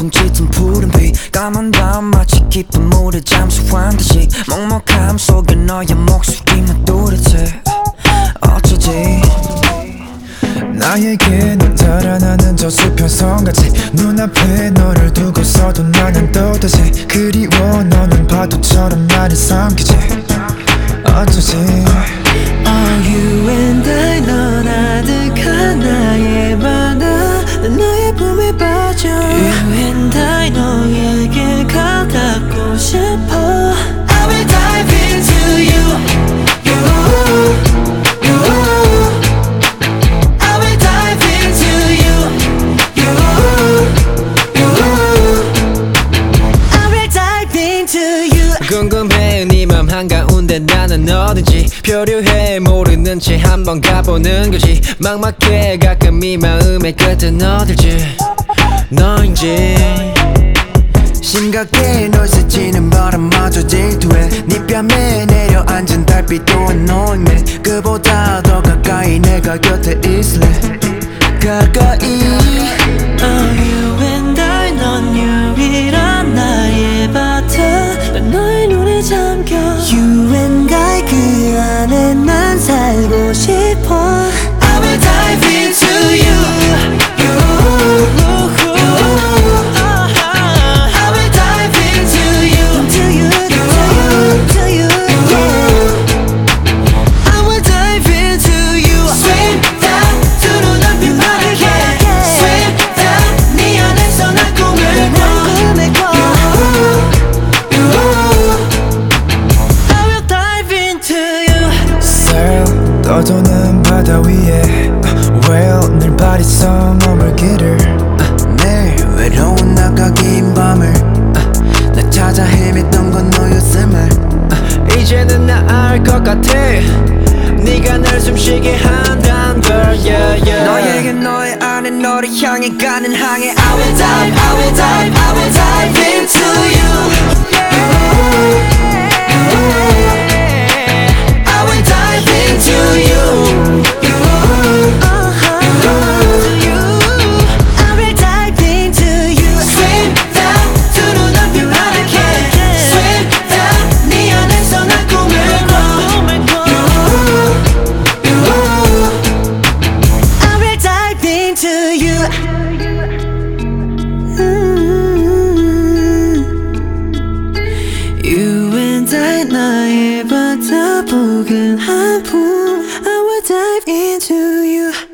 온통 짙은 푸른빛 까만 밤 마치 깊은 물에 잠수한 듯이 먹먹함 속에 너의 목소리만 또렷해 어쩌지 나에게 넌 달아나는 저 수평선같이 눈앞에 너를 두고서도 나는 또다시 그리워 너는 파도처럼 나를 삼키지 어쩌지 You and I 넌 아득한 나의 바다 난 너의 품에 빠져 You and I 너에게 가닿고 싶어 I will dive into you You I will dive into you I will dive into you 궁금해 네 맘 한가운데 나는 어딘지 표류해 모르는 채 한번 가보는 거지 막막해 가끔 이 마음의 끝은 어딜지 너인지 심각해 널 스치는 바람마저 질투해 네 뺨에 내려앉은 달빛도 annoying me 그보다 더 가까이 내가 곁에 있을래 가까이 You and I 넌 유일한 나의 바다 난 너의 눈에 잠겨 You and I 그 안에 난 살고 싶어 I will dive into you 떠도는 바다 위에 Well 늘 바리성 머물기를 매일 외로운 나가 긴 밤을 나 찾아 헤맸던 건 너였음을 이제는 나 알 것 같아 네가 날 숨쉬게 한단 걸 yeah, yeah. 너에게 너의 안에 너를 향해 가는 항해 I will dive, I will dive, I will dive into you I will dive into you I will dive into you Swim down 두 눈앞이 하얗게 Swim down 네 안에서 난 꿈을 꿔 I will dive into you You and I 나의 바다 포근한 품 I will dive into you